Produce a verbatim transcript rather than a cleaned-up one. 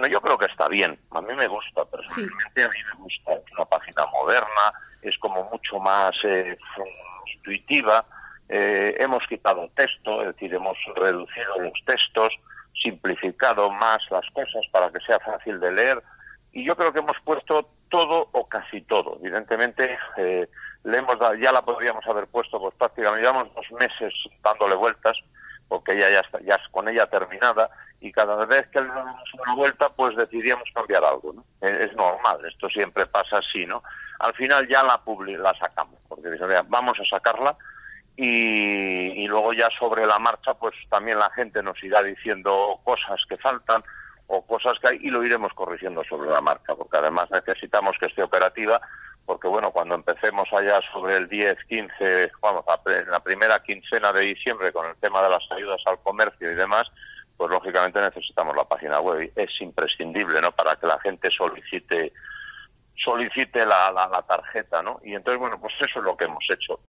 Bueno, yo creo que está bien, a mí me gusta, personalmente sí. A mí me gusta, es una página moderna, es como mucho más eh, intuitiva, eh, hemos quitado texto, es decir, hemos reducido los textos, simplificado más las cosas para que sea fácil de leer, y yo creo que hemos puesto todo o casi todo. Evidentemente, eh, le hemos dado, ya la podríamos haber puesto, pues prácticamente llevamos dos meses dándole vueltas, porque ella ya está, ya es con ella terminada, y cada vez que le damos una vuelta, pues decidíamos cambiar algo, ¿no? Es, es normal, esto siempre pasa así, ¿no? Al final ya la publi la sacamos, porque vamos a sacarla, y, y luego ya sobre la marcha, pues también la gente nos irá diciendo cosas que faltan, o cosas que hay, y lo iremos corrigiendo sobre la marcha, porque además necesitamos que esté operativa, porque bueno, cuando empecemos allá sobre el diez, quince, vamos, en la primera quincena de diciembre con el tema de las ayudas al comercio y demás, pues lógicamente necesitamos la página web, es imprescindible, ¿no?, para que la gente solicite solicite la, la, la tarjeta, ¿no? Y entonces, bueno, pues eso es lo que hemos hecho.